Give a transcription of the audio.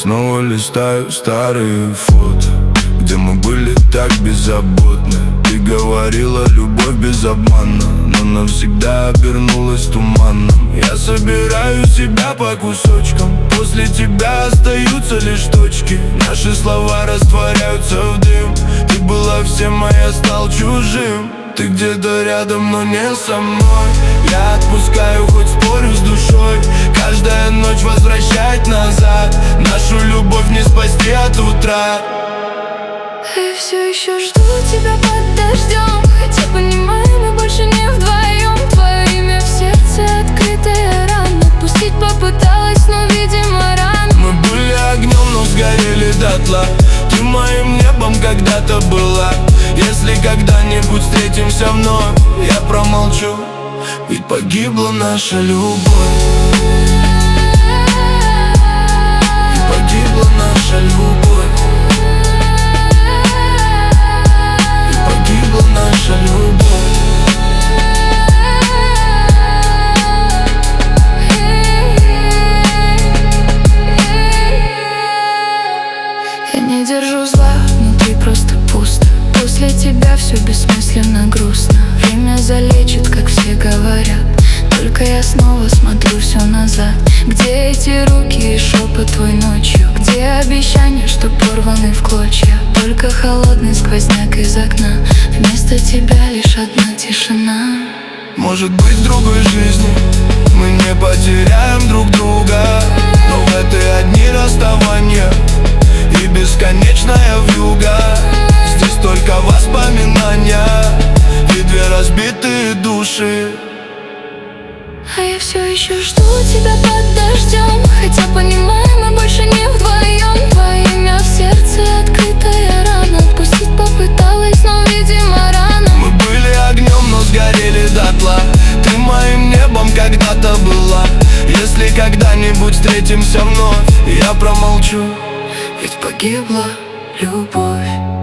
снова листаю старые фото, где мы были так беззаботны. Ты говорила, любовь без обмана, но навсегда обернулась туманом. Я собираю себя по кусочкам, после тебя остаются лишь точки. Наши слова растворяются в дым. Ты была всем, а я стал чужим. Ты где-то рядом, но не со мной. Я отпускаю, хоть спорю с душой. Каждая ночь возвращать назад. Нашу любовь не спасти от утра. Я все еще жду тебя под дождем, хотя понимаю, мы больше не вдвоем. Твое имя в сердце, открытая рана. Отпустить попыталась, но, видимо, рано. Мы были огнем, но сгорели дотла. Ты моим небом когда-то была. Если когда-нибудь встретимся вновь, я промолчу, ведь погибла наша любовь. Ведь погибла наша любовь. Ведь погибла наша любовь. Я не держу зла, внутри просто пусто. После тебя все бессмысленно грустно. Время залечит, как все говорят. Только я снова смотрю все назад. Где эти руки и шепот твой ночью? Где обещания, что порваны в клочья? Только холодный сквозняк из окна. Вместо тебя лишь одна тишина. Может быть, в другой жизни мы не потеряем друг друга, но в этой одни расставания и бесконечная вьюга. Здесь только воспоминания и две разбитые души. А я все еще жду тебя под дождем, хотя понимаю, мы больше не вдвоем. Твое имя в сердце, открытая рана. Отпустить попыталась, но, видимо, рано. Мы были огнем, но сгорели дотла. Ты моим небом когда-то была. Если когда-нибудь встретимся вновь, я промолчу, ведь погибла любовь.